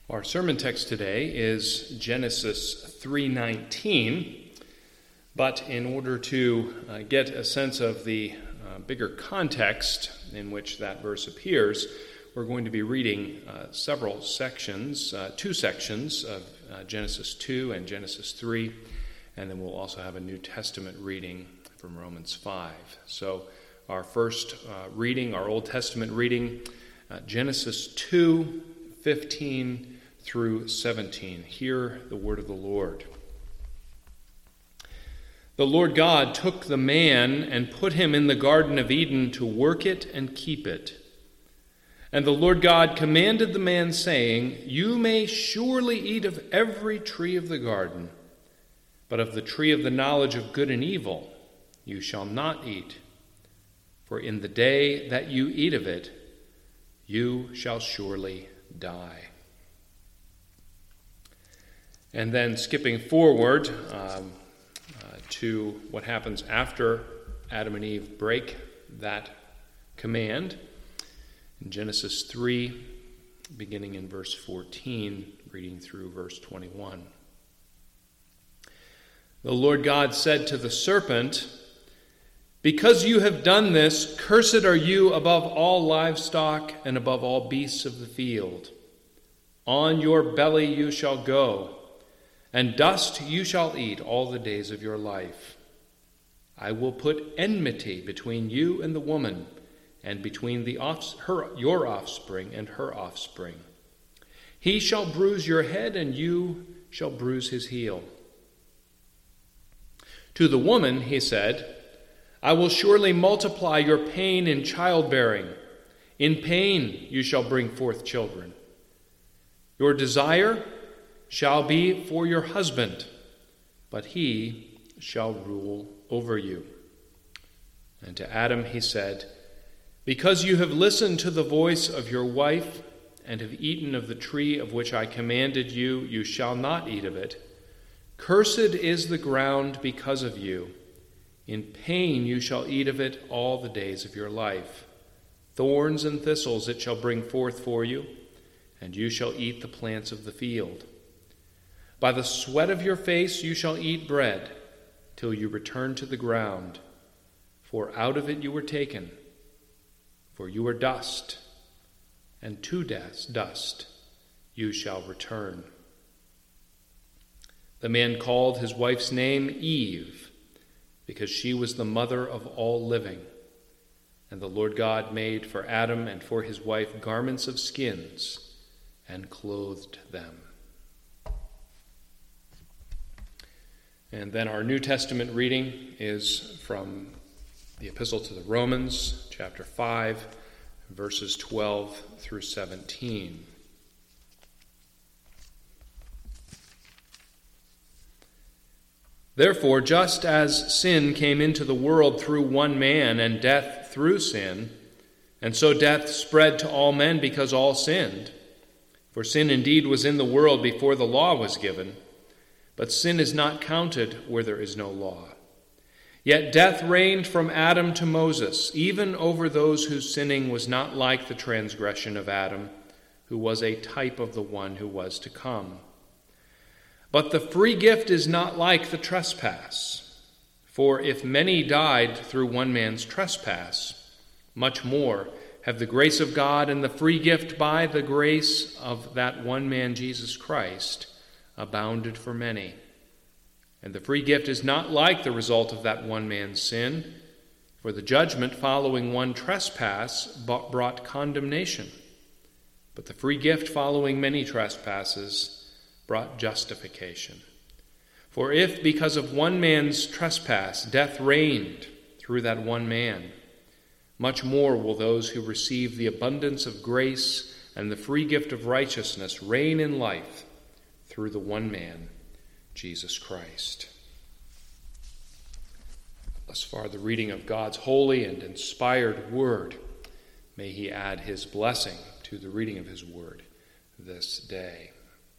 Our sermon text today is Genesis 3:19, but in order to get a sense of the bigger context in which that verse appears, we're going to be reading several sections, two sections of Genesis 2 and Genesis 3, and then we'll also have a New Testament reading from Romans 5. So our first reading, our Old Testament reading, Genesis 2:15 through 17. Hear the word of the Lord. The Lord God took the man and put him in the Garden of Eden to work it and keep it. And the Lord God commanded the man, saying, You may surely eat of every tree of the garden, but of the tree of the knowledge of good and evil you shall not eat. For in the day that you eat of it, you shall surely die. And then skipping forward to what happens after Adam and Eve break that command, in Genesis 3, beginning in verse 14, reading through verse 21. The Lord God said to the serpent, Because you have done this, cursed are you above all livestock and above all beasts of the field. On your belly you shall go, and dust you shall eat all the days of your life. I will put enmity between you and the woman, and between your offspring and her offspring. He shall bruise your head, and you shall bruise his heel. To the woman he said, I will surely multiply your pain in childbearing. In pain you shall bring forth children. Your desire shall be for your husband, but he shall rule over you. And to Adam he said, Because you have listened to the voice of your wife, and have eaten of the tree of which I commanded you, you shall not eat of it. Cursed is the ground because of you. In pain you shall eat of it all the days of your life. Thorns and thistles it shall bring forth for you, and you shall eat the plants of the field. By the sweat of your face you shall eat bread, till you return to the ground. For out of it you were taken, for you are dust, and to dust you shall return. The man called his wife's name Eve, because she was the mother of all living. And the Lord God made for Adam and for his wife garments of skins, and clothed them. And then our New Testament reading is from the Epistle to the Romans, chapter 5, verses 12 through 17. Therefore, just as sin came into the world through one man, and death through sin, and so death spread to all men because all sinned. For sin indeed was in the world before the law was given, but sin is not counted where there is no law. Yet death reigned from Adam to Moses, even over those whose sinning was not like the transgression of Adam, who was a type of the one who was to come. But the free gift is not like the trespass. For if many died through one man's trespass, much more have the grace of God and the free gift by the grace of that one man, Jesus Christ, abounded for many. And the free gift is not like the result of that one man's sin, for the judgment following one trespass brought condemnation, but the free gift following many trespasses brought justification. For if because of one man's trespass death reigned through that one man, much more will those who receive the abundance of grace and the free gift of righteousness reign in life through the one man, Jesus Christ. Thus far, the reading of God's holy and inspired word. May he add his blessing to the reading of his word this day.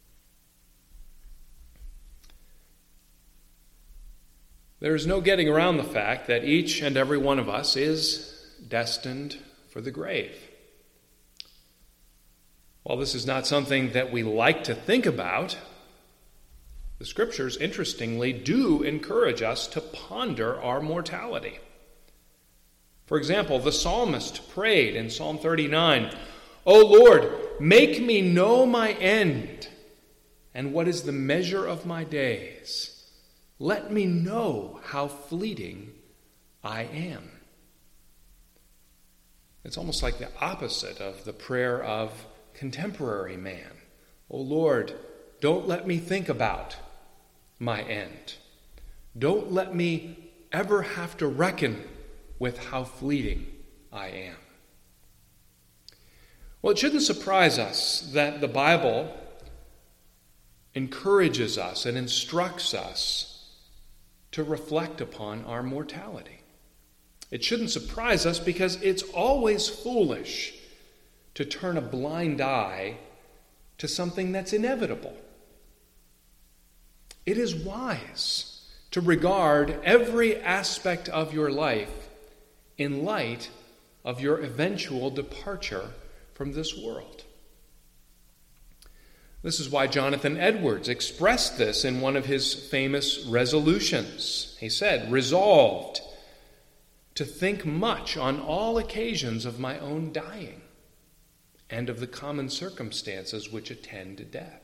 There is no getting around the fact that each and every one of us is destined for the grave. While this is not something that we like to think about, the Scriptures, interestingly, do encourage us to ponder our mortality. For example, the psalmist prayed in Psalm 39, "O Lord, make me know my end, and what is the measure of my days. Let me know how fleeting I am." It's almost like the opposite of the prayer of contemporary man. "O Lord, don't let me think about my end. Don't let me ever have to reckon with how fleeting I am." Well, it shouldn't surprise us that the Bible encourages us and instructs us to reflect upon our mortality. It shouldn't surprise us because it's always foolish to turn a blind eye to something that's inevitable. It is wise to regard every aspect of your life in light of your eventual departure from this world. This is why Jonathan Edwards expressed this in one of his famous resolutions. He said, "Resolved to think much on all occasions of my own dying and of the common circumstances which attend death."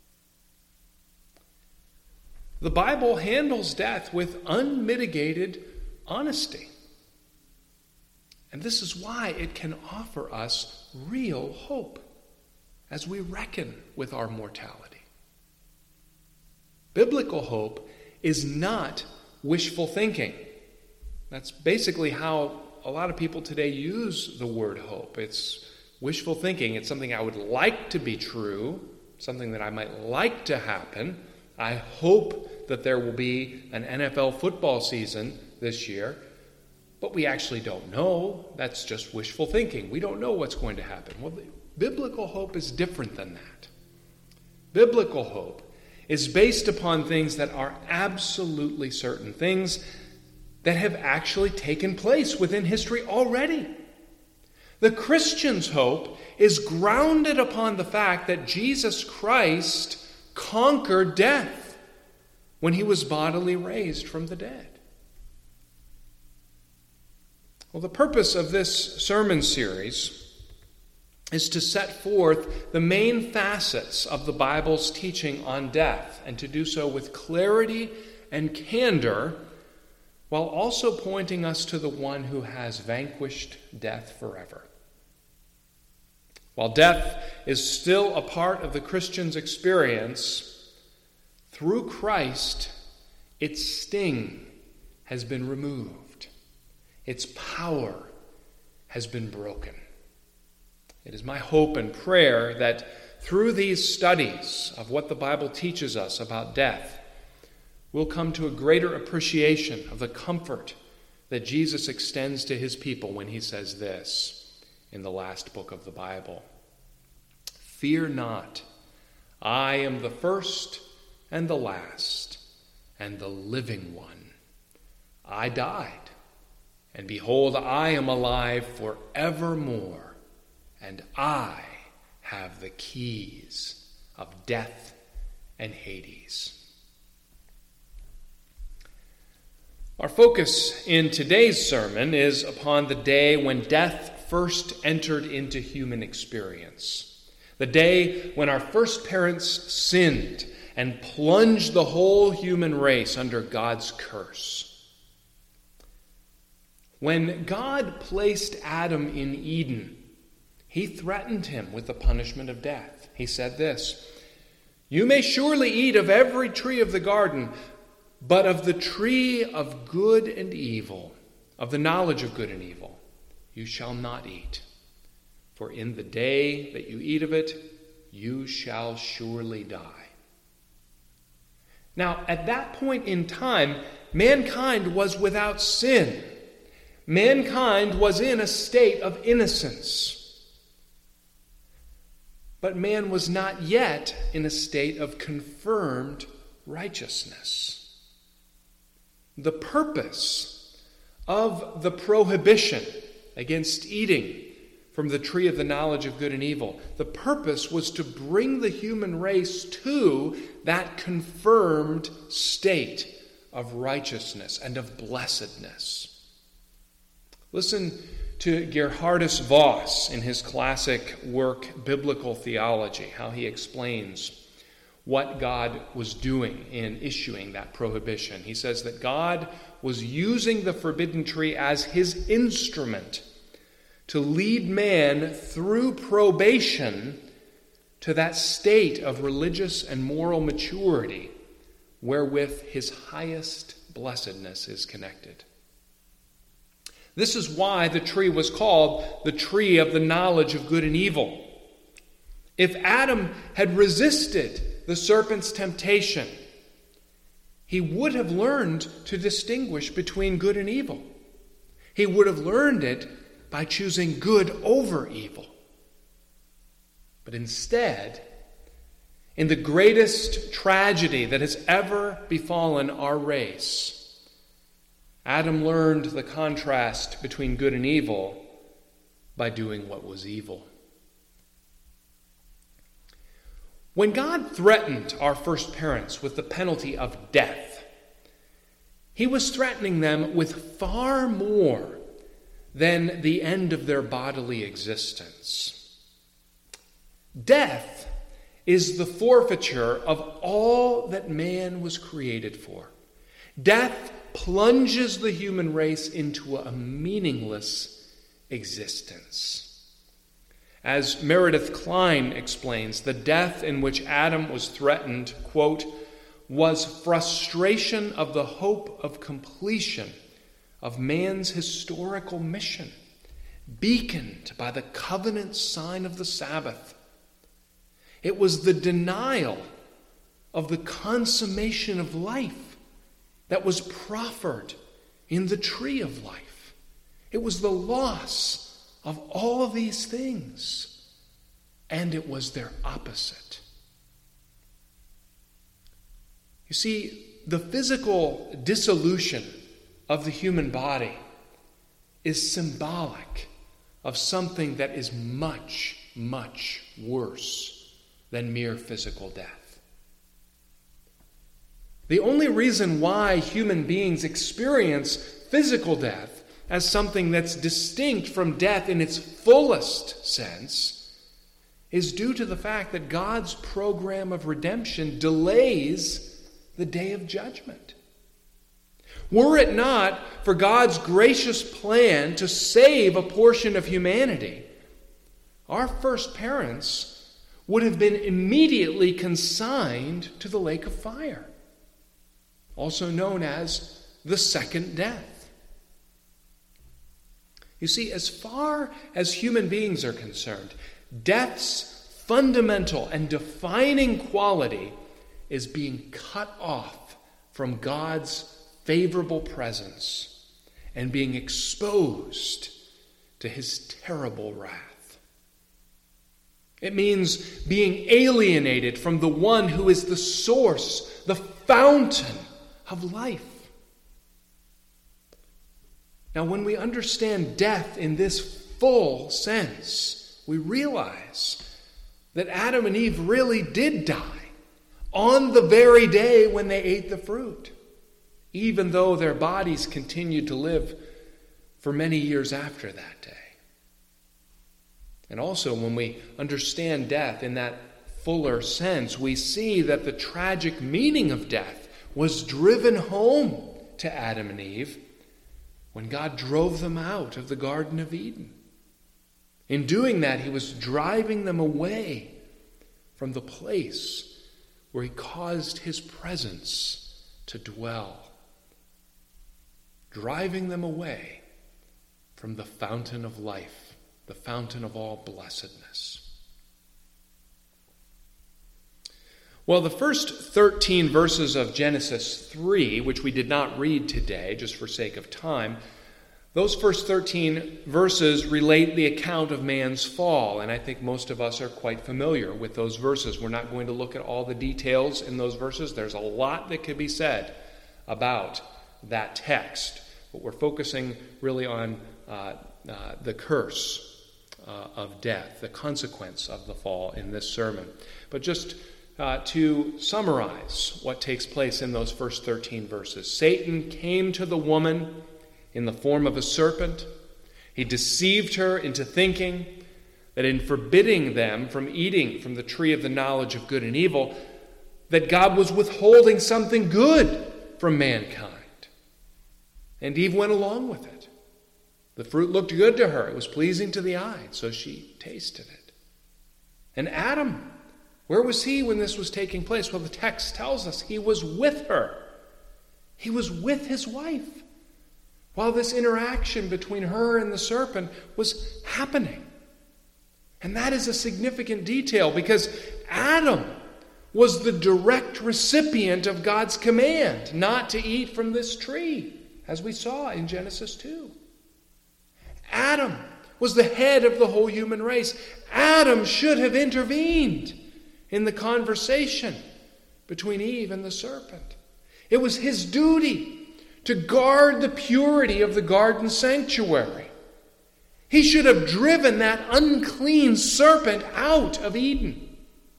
The Bible handles death with unmitigated honesty. And this is why it can offer us real hope as we reckon with our mortality. Biblical hope is not wishful thinking. That's basically how a lot of people today use the word hope. It's wishful thinking. It's something I would like to be true, something that I might like to happen. I hope that there will be an NFL football season this year, but we actually don't know. That's just wishful thinking. We don't know what's going to happen. Well, biblical hope is different than that. Biblical hope is based upon things that are absolutely certain, things that have actually taken place within history already. The Christian's hope is grounded upon the fact that Jesus Christ conquered death when he was bodily raised from the dead. Well, the purpose of this sermon series is to set forth the main facets of the Bible's teaching on death, and to do so with clarity and candor, while also pointing us to the one who has vanquished death forever. While death is still a part of the Christian's experience, through Christ, its sting has been removed. Its power has been broken. It is my hope and prayer that through these studies of what the Bible teaches us about death, we'll come to a greater appreciation of the comfort that Jesus extends to his people when he says this in the last book of the Bible: "Fear not, I am the first and the last and the living one. I died, and behold, I am alive forevermore, and I have the keys of death and Hades." Our focus in today's sermon is upon the day when death first entered into human experience. The day when our first parents sinned and plunged the whole human race under God's curse. When God placed Adam in Eden, he threatened him with the punishment of death. He said this: "You may surely eat of every tree of the garden, but of the tree of good and evil, of the knowledge of good and evil, you shall not eat. For in the day that you eat of it, you shall surely die." Now, at that point in time, mankind was without sin. Mankind was in a state of innocence. But man was not yet in a state of confirmed righteousness. The purpose of the prohibition against eating from the tree of the knowledge of good and evil. The purpose was to bring the human race to that confirmed state of righteousness and of blessedness. Listen to Gerhardus Voss in his classic work, Biblical Theology, how he explains what God was doing in issuing that prohibition. He says that God was using the forbidden tree as his instrument to lead man through probation to that state of religious and moral maturity wherewith his highest blessedness is connected. This is why the tree was called the tree of the knowledge of good and evil. If Adam had resisted the serpent's temptation, he would have learned to distinguish between good and evil. He would have learned it by choosing good over evil. But instead, in the greatest tragedy that has ever befallen our race, Adam learned the contrast between good and evil by doing what was evil. When God threatened our first parents with the penalty of death, he was threatening them with far more than the end of their bodily existence. Death is the forfeiture of all that man was created for. Death plunges the human race into a meaningless existence. As Meredith Kline explains, the death in which Adam was threatened, quote, was frustration of the hope of completion of man's historical mission, beaconed by the covenant sign of the Sabbath. It was the denial of the consummation of life that was proffered in the tree of life. It was the loss of all of these things, and it was their opposite. You see, the physical dissolution of the human body is symbolic of something that is much, much worse than mere physical death. The only reason why human beings experience physical death as something that's distinct from death in its fullest sense is due to the fact that God's program of redemption delays the day of judgment. Were it not for God's gracious plan to save a portion of humanity, our first parents would have been immediately consigned to the lake of fire, also known as the second death. You see, as far as human beings are concerned, death's fundamental and defining quality is being cut off from God's favorable presence and being exposed to his terrible wrath. It means being alienated from the one who is the source, the fountain of life. Now, when we understand death in this full sense, we realize that Adam and Eve really did die on the very day when they ate the fruit, even though their bodies continued to live for many years after that day. And also, when we understand death in that fuller sense, we see that the tragic meaning of death was driven home to Adam and Eve when God drove them out of the Garden of Eden. In doing that, he was driving them away from the place where he caused his presence to dwell, driving them away from the fountain of life, the fountain of all blessedness. Well, the first 13 verses of Genesis 3, which we did not read today, just for sake of time, those first 13 verses relate the account of man's fall, and I think most of us are quite familiar with those verses. We're not going to look at all the details in those verses. There's a lot that could be said about that text, but we're focusing really on the curse of death, the consequence of the fall in this sermon. But just to summarize what takes place in those first 13 verses. Satan came to the woman in the form of a serpent. He deceived her into thinking that in forbidding them from eating from the tree of the knowledge of good and evil, that God was withholding something good from mankind. And Eve went along with it. The fruit looked good to her. It was pleasing to the eye, so she tasted it. And Adam, where was he when this was taking place? Well, the text tells us he was with her. He was with his wife while this interaction between her and the serpent was happening. And that is a significant detail because Adam was the direct recipient of God's command not to eat from this tree, as we saw in Genesis 2. Adam was the head of the whole human race. Adam should have intervened in the conversation between Eve and the serpent. It was his duty to guard the purity of the garden sanctuary. He should have driven that unclean serpent out of Eden.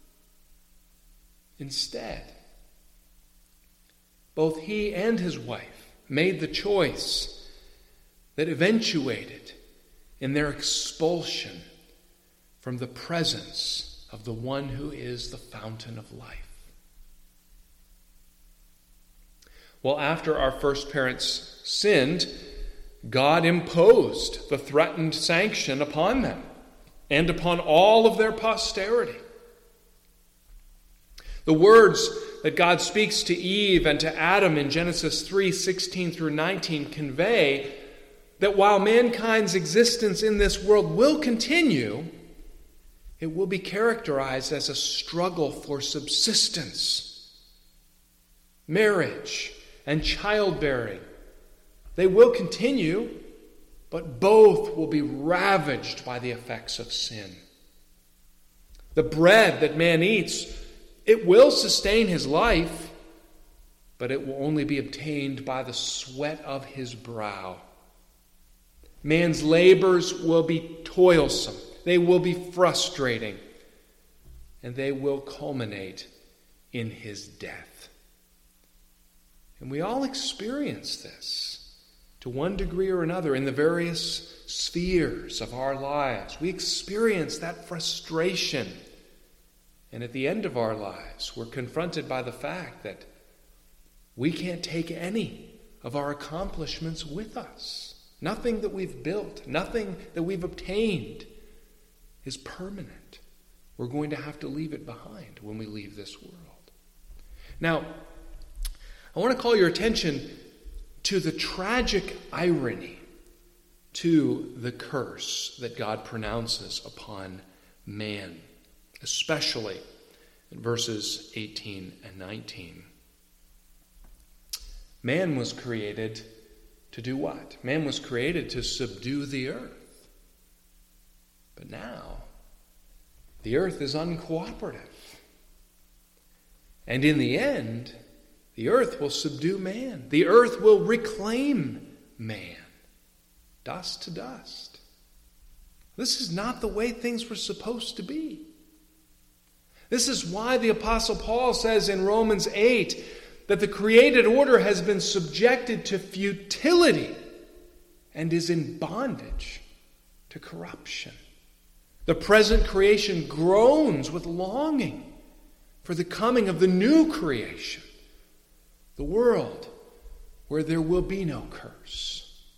Instead, both he and his wife made the choice that eventuated in their expulsion from the presence of the one who is the fountain of life. Well, after our first parents sinned, God imposed the threatened sanction upon them and upon all of their posterity. The words that God speaks to Eve and to Adam in Genesis 3:16 through 19 convey that while mankind's existence in this world will continue, it will be characterized as a struggle for subsistence. Marriage and childbearing, they will continue, but both will be ravaged by the effects of sin. The bread that man eats, it will sustain his life, but it will only be obtained by the sweat of his brow. Man's labors will be toilsome. They will be frustrating. And they will culminate in his death. And we all experience this to one degree or another in the various spheres of our lives. We experience that frustration. And at the end of our lives, we're confronted by the fact that we can't take any of our accomplishments with us. Nothing that we've built, nothing that we've obtained is permanent. We're going to have to leave it behind when we leave this world. Now, I want to call your attention to the tragic irony to the curse that God pronounces upon man, especially in verses 18 and 19. Man was created to do what? Man was created to subdue the earth. But now, the earth is uncooperative. And in the end, the earth will subdue man. The earth will reclaim man. Dust to dust. This is not the way things were supposed to be. This is why the Apostle Paul says in Romans 8 that the created order has been subjected to futility and is in bondage to corruption. The present creation groans with longing for the coming of the new creation, the world where there will be no curse.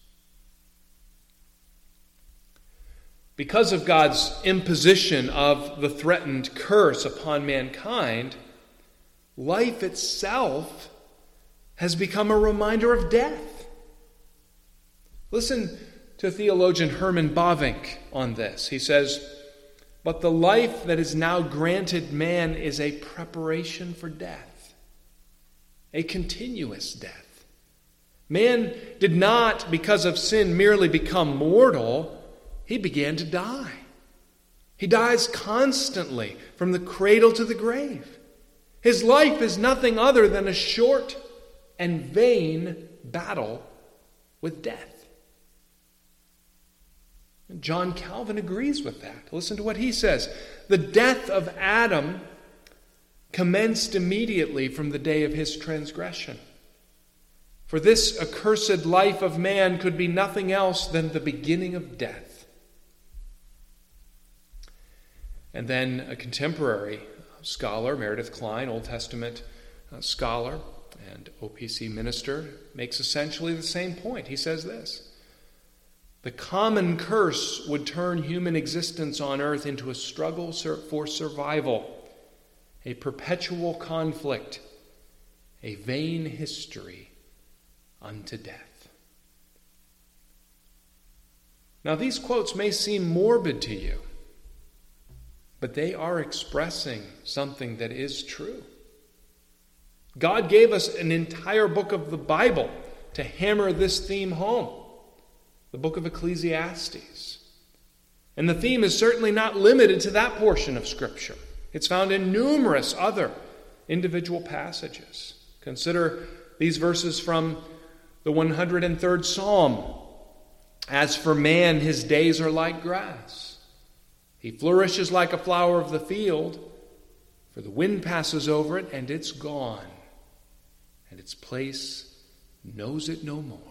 Because of God's imposition of the threatened curse upon mankind, life itself has become a reminder of death. Listen to theologian Herman Bavinck on this. He says, "But the life that is now granted man is a preparation for death, a continuous death. Man did not, because of sin, merely become mortal. He began to die. He dies constantly from the cradle to the grave. His life is nothing other than a short and vain battle with death." And John Calvin agrees with that. Listen to what he says. The death of Adam commenced immediately from the day of his transgression. For this accursed life of man could be nothing else than the beginning of death. And then a contemporary scholar, Meredith Kline, Old Testament scholar and OPC minister, makes essentially the same point. He says this: the common curse would turn human existence on earth into a struggle for survival, a perpetual conflict, a vain history unto death. Now, these quotes may seem morbid to you, but they are expressing something that is true. God gave us an entire book of the Bible to hammer this theme home, the book of Ecclesiastes. And the theme is certainly not limited to that portion of Scripture. It's found in numerous other individual passages. Consider these verses from the 103rd Psalm. As for man, his days are like grass. He flourishes like a flower of the field, for the wind passes over it and it's gone, and its place knows it no more.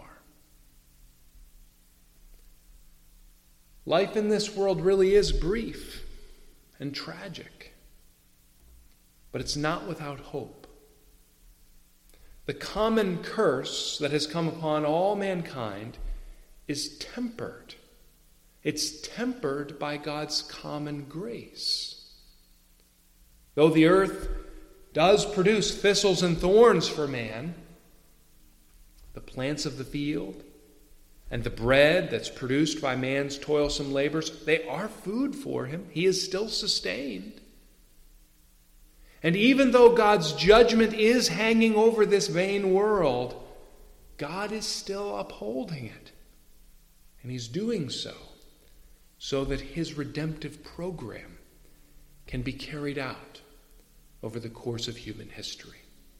Life in this world really is brief and tragic, but it's not without hope. The common curse that has come upon all mankind is tempered. It's tempered by God's common grace. Though the earth does produce thistles and thorns for man, the plants of the field and the bread that's produced by man's toilsome labors, they are food for him. He is still sustained. And even though God's judgment is hanging over this vain world, God is still upholding it. And he's doing so that his redemptive program can be carried out over the course of human history.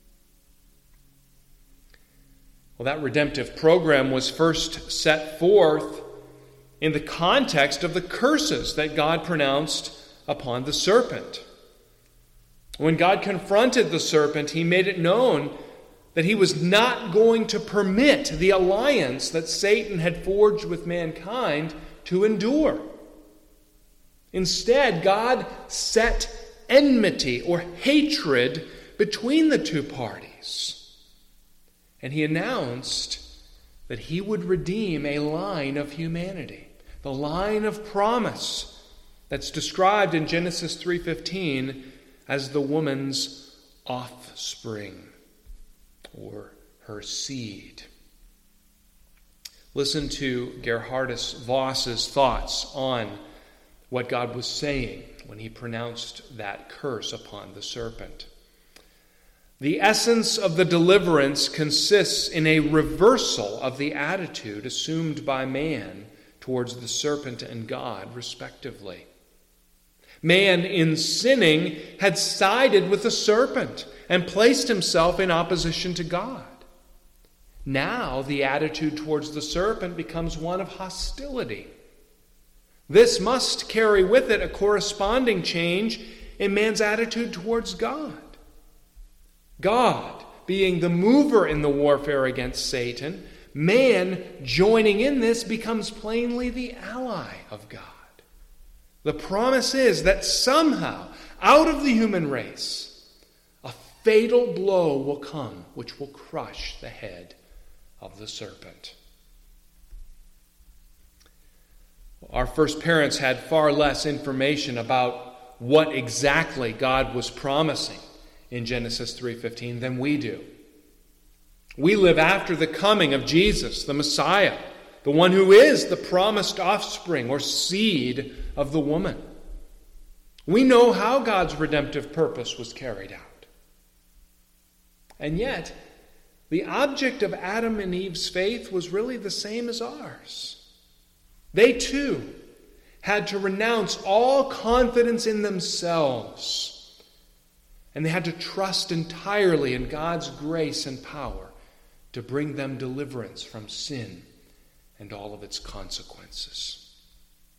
Well, that redemptive program was first set forth in the context of the curses that God pronounced upon the serpent. When God confronted the serpent, he made it known that he was not going to permit the alliance that Satan had forged with mankind to endure. Instead, God set enmity or hatred between the two parties. And he announced that he would redeem a line of humanity, the line of promise that's described in Genesis 3:15 as the woman's offspring, or her seed. Listen to Gerhardus Voss's thoughts on what God was saying when he pronounced that curse upon the serpent. The essence of the deliverance consists in a reversal of the attitude assumed by man towards the serpent and God, respectively. Man, in sinning, had sided with the serpent and placed himself in opposition to God. Now the attitude towards the serpent becomes one of hostility. This must carry with it a corresponding change in man's attitude towards God. God being the mover in the warfare against Satan, man joining in this becomes plainly the ally of God. The promise is that somehow, out of the human race, a fatal blow will come which will crush the head of the serpent. Our first parents had far less information about what exactly God was promising in Genesis 3:15 than we do. We live after the coming of Jesus, the Messiah, the one who is the promised offspring or seed of the woman. We know how God's redemptive purpose was carried out. And yet, the object of Adam and Eve's faith was really the same as ours. They too had to renounce all confidence in themselves, and they had to trust entirely in God's grace and power to bring them deliverance from sin and all of its consequences.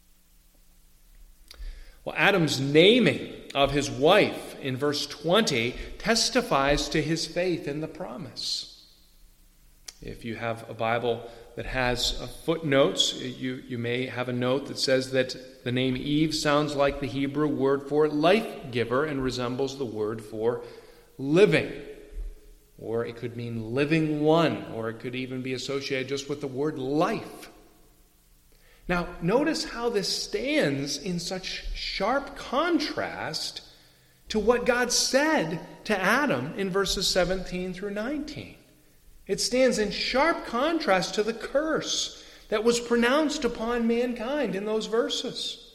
Well, Adam's naming of his wife in verse 20 testifies to his faith in the promise. If you have a Bible that has footnotes, you may have a note that says that the name Eve sounds like the Hebrew word for life giver and resembles the word for living. Or it could mean living one, or it could even be associated just with the word life. Now, notice how this stands in such sharp contrast to what God said to Adam in verses 17 through 19. It stands in sharp contrast to the curse that was pronounced upon mankind in those verses.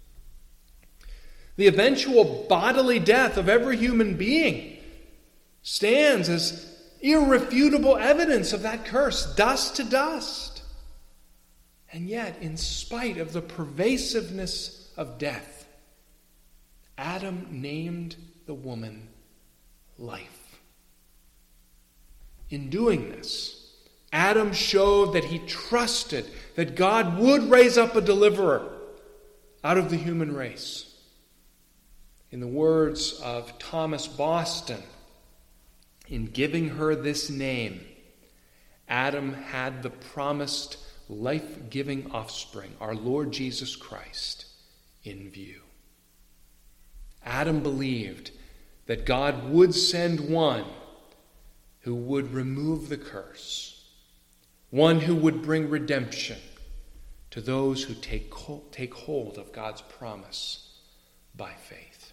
The eventual bodily death of every human being stands as irrefutable evidence of that curse, dust to dust. And yet, in spite of the pervasiveness of death, Adam named the woman life. In doing this, Adam showed that he trusted that God would raise up a deliverer out of the human race. In the words of Thomas Boston, in giving her this name, Adam had the promised life-giving offspring, our Lord Jesus Christ, in view. Adam believed that God would send one who would remove the curse, one who would bring redemption to those who take hold of God's promise by faith.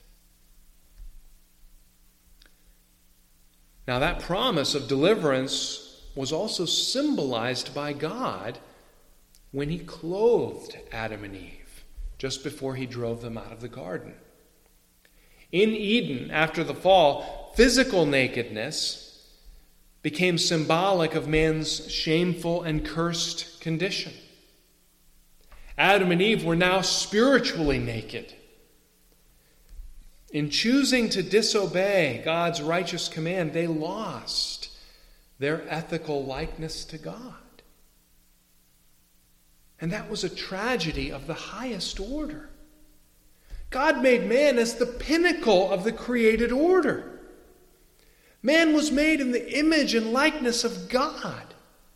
Now, that promise of deliverance was also symbolized by God when he clothed Adam and Eve just before he drove them out of the garden. In Eden, after the fall, physical nakedness became symbolic of man's shameful and cursed condition. Adam and Eve were now spiritually naked. In choosing to disobey God's righteous command, they lost their ethical likeness to God. And that was a tragedy of the highest order. God made man as the pinnacle of the created order. Man was made in the image and likeness of God.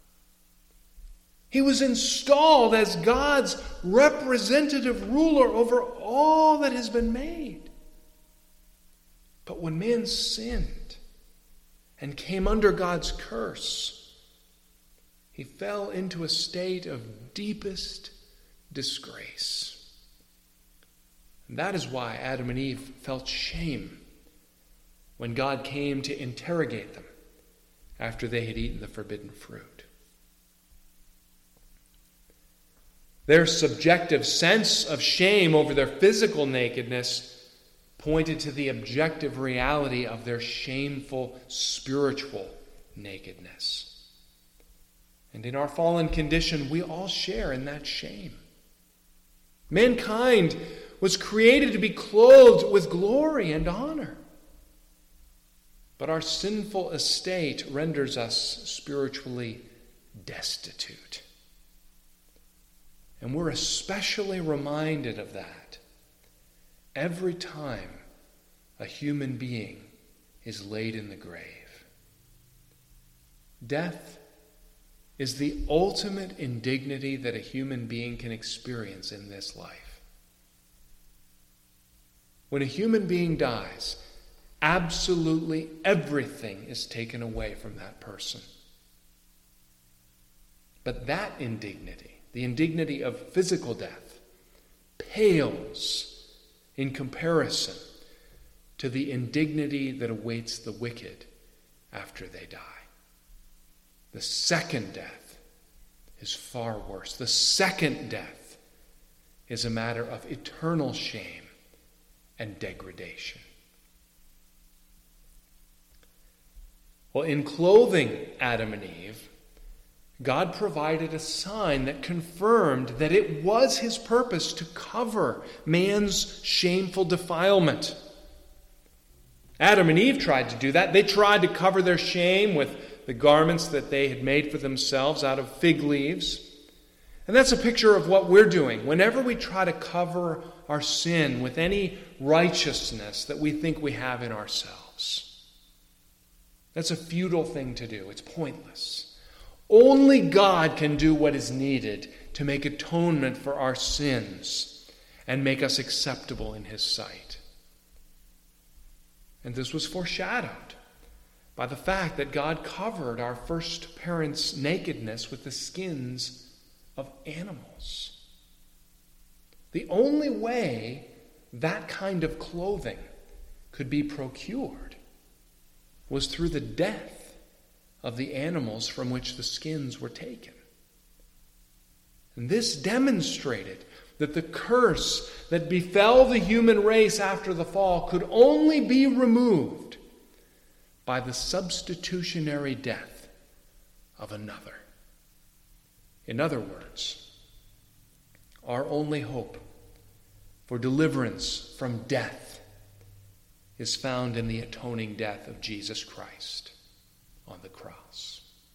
He was installed as God's representative ruler over all that has been made. But when man sinned and came under God's curse, he fell into a state of deepest disgrace. And that is why Adam and Eve felt shame when God came to interrogate them after they had eaten the forbidden fruit. Their subjective sense of shame over their physical nakedness pointed to the objective reality of their shameful spiritual nakedness. And in our fallen condition, we all share in that shame. Mankind was created to be clothed with glory and honor. But our sinful estate renders us spiritually destitute. And we're especially reminded of that every time a human being is laid in the grave. Death is the ultimate indignity that a human being can experience in this life. When a human being dies, absolutely everything is taken away from that person. But that indignity, the indignity of physical death, pales in comparison to the indignity that awaits the wicked after they die. The second death is far worse. The second death is a matter of eternal shame and degradation. Well, in clothing Adam and Eve, God provided a sign that confirmed that it was his purpose to cover man's shameful defilement. Adam and Eve tried to do that. They tried to cover their shame with the garments that they had made for themselves out of fig leaves. And that's a picture of what we're doing. Whenever we try to cover our sin with any righteousness that we think we have in ourselves, that's a futile thing to do. It's pointless. Only God can do what is needed to make atonement for our sins and make us acceptable in His sight. And this was foreshadowed by the fact that God covered our first parents' nakedness with the skins of animals. The only way that kind of clothing could be procured was through the death of the animals from which the skins were taken. And this demonstrated that the curse that befell the human race after the fall could only be removed by the substitutionary death of another. In other words, our only hope for deliverance from death is found in the atoning death of Jesus Christ on the cross.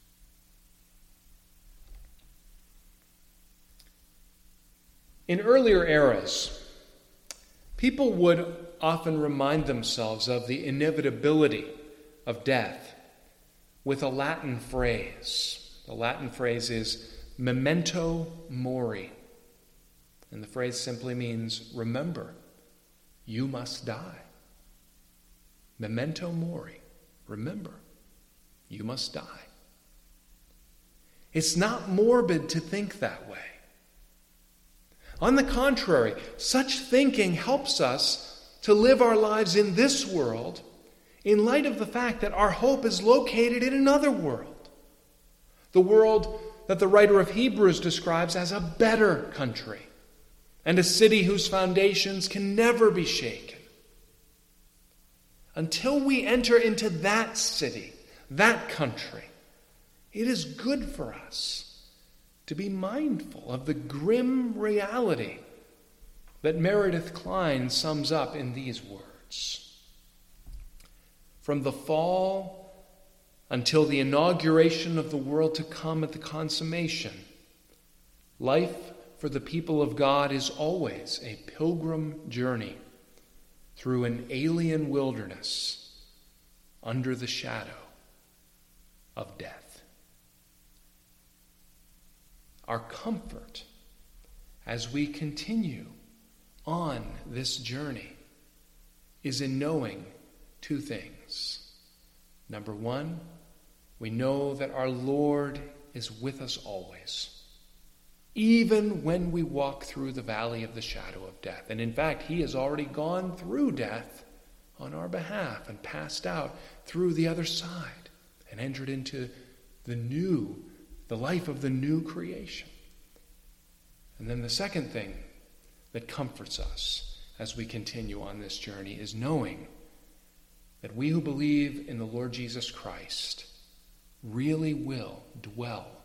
In earlier eras, people would often remind themselves of the inevitability of death with a Latin phrase. The Latin phrase is memento mori. And the phrase simply means, remember, you must die. Memento mori. Remember, you must die. It's not morbid to think that way. On the contrary, such thinking helps us to live our lives in this world in light of the fact that our hope is located in another world. The world that the writer of Hebrews describes as a better country and a city whose foundations can never be shaken. Until we enter into that city, that country, it is good for us to be mindful of the grim reality that Meredith Kline sums up in these words. From the fall until the inauguration of the world to come at the consummation, life for the people of God is always a pilgrim journey through an alien wilderness under the shadow of death. Our comfort as we continue on this journey is in knowing two things. Number one, we know that our Lord is with us always, even when we walk through the valley of the shadow of death. And in fact, He has already gone through death on our behalf and passed out through the other side and entered into the life of the new creation. And then the second thing that comforts us as we continue on this journey is knowing that we who believe in the Lord Jesus Christ really will dwell